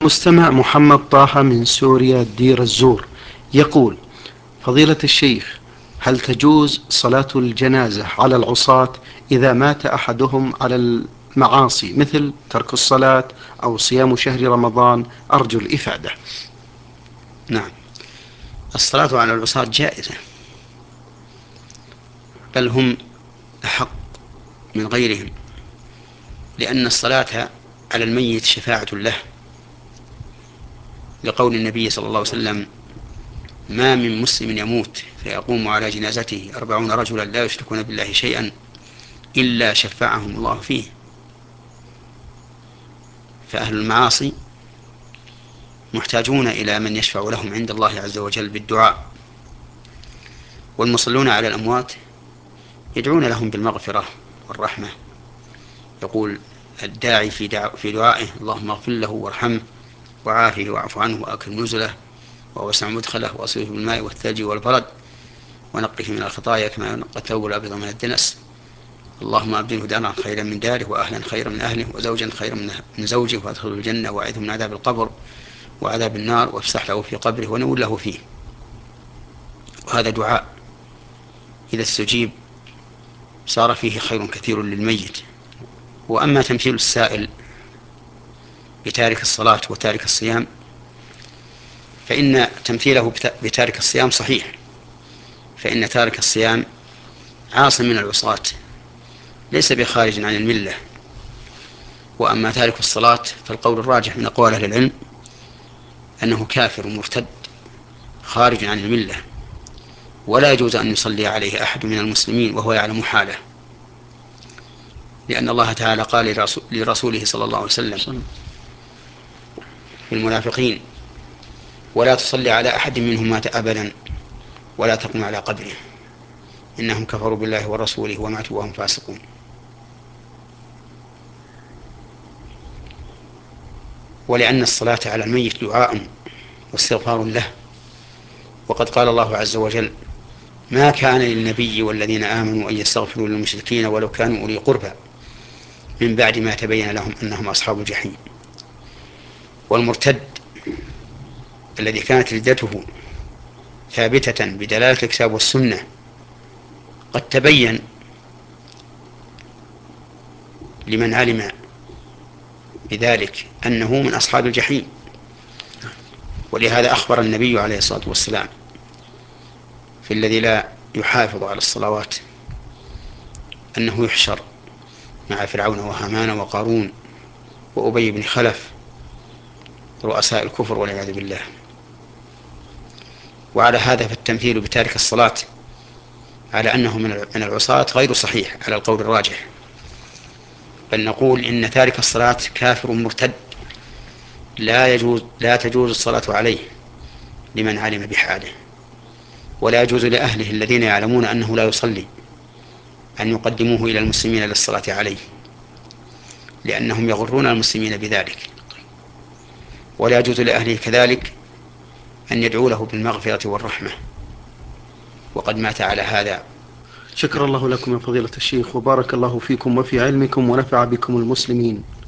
مستمع محمد طه من سوريا دير الزور يقول: فضيلة الشيخ، هل تجوز صلاة الجنازة على العصاة إذا مات أحدهم على المعاصي مثل ترك الصلاة أو صيام شهر رمضان؟ أرجو الإفادة. نعم، الصلاة على العصاة جائزة، بل هم أحق من غيرهم، لأن الصلاة على الميت شفاعة له، لقول النبي صلى الله عليه وسلم: ما من مسلم يموت فيقوم على جنازته 40 رجلا لا يشركون بالله شيئا إلا شفعهم الله فيه. فأهل المعاصي محتاجون إلى من يشفع لهم عند الله عز وجل بالدعاء، والمصلون على الأموات يدعون لهم بالمغفرة والرحمة. يقول الداعي في دعائه: اللهم اغفر له وارحمه وعافه واعف عنه وأكرم نزله ووسع مدخله واصله بالماء والثلج والبرد ونقه من الخطايا كما ينقى الثوب الأبيض من الدنس. اللهم أبدله دارا خيرا من داره وأهلا خيرا من أهله وزوجا خيرا من زوجه وأدخله الجنة وأعذه من عذاب القبر وعذاب النار وافسح له في قبره ونور له فيه. وهذا دعاء إذا استجيب صار فيه خير كثير للميت. وأما تمثيل السائل بتارك الصلاة وتارك الصيام، فإن تمثيله بتارك الصيام صحيح، فإن تارك الصيام عاصم من العصاة ليس بخارج عن الملة. وأما تارك الصلاة فالقول الراجح من أقوال أهل العلم أنه كافر مرتد خارج عن الملة، ولا يجوز أن يصلي عليه أحد من المسلمين وهو يعلم حاله، لأن الله تعالى قال لرسوله صلى الله عليه وسلم في المنافقين: ولا تصلي على أحد منهم مات أبدا ولا تقم على قبره إنهم كفروا بالله ورسوله وماتوا وهم فاسقون. ولأن الصلاة على الميت دعاء واستغفار له، وقد قال الله عز وجل: ما كان للنبي والذين آمنوا أن يستغفروا للمشركين ولو كانوا أولي قربى من بعد ما تبين لهم أنهم أصحاب الجحيم. والمرتد الذي كانت ردته ثابتة بدلالة الكتاب والسنة قد تبين لمن علم بذلك أنه من أصحاب الجحيم. ولهذا أخبر النبي عليه الصلاة والسلام في الذي لا يحافظ على الصلوات أنه يحشر مع فرعون وهامان وقارون وأبي بن خلف رؤساء الكفر والعياذ بالله. وعلى هذا فالتمثيل بتارك الصلاة على أنه من العصاة غير صحيح على القول الراجح، بل نقول إن تارك الصلاة كافر مرتد لا تجوز الصلاة عليه لمن علم بحاله، ولا يجوز لأهله الذين يعلمون أنه لا يصلي أن يقدموه إلى المسلمين للصلاة عليه، لأنهم يغرون المسلمين بذلك. ولا يجوز لأهله كذلك أن يدعوا له بالمغفرة والرحمة وقد مات على هذا. شكر الله لكم يا فضيلة الشيخ، وبارك الله فيكم وفي علمكم ونفع بكم المسلمين.